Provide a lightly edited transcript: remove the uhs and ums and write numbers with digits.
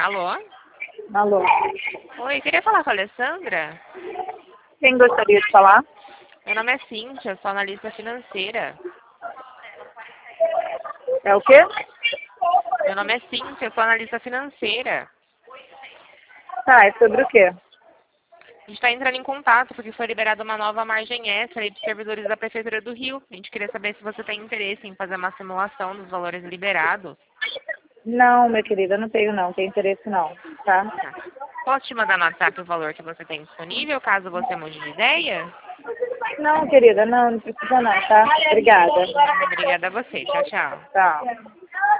Alô? Alô. Oi, queria falar com a Alessandra. Quem gostaria de falar? Meu nome é Cíntia, sou analista financeira. É o quê? Meu nome é Cíntia, sou analista financeira. Tá, é sobre o quê? A gente está entrando em contato porque foi liberada uma nova margem extra aí dos servidores da Prefeitura do Rio. A gente queria saber se você tem interesse em fazer uma simulação dos valores liberados. Não, minha querida, não tenho interesse não, tá? Tá. Posso te mandar no WhatsApp o valor que você tem disponível, caso você mude de ideia? Não, querida, não precisa não, tá? Obrigada. Obrigada a você. Tchau, tchau. Tá.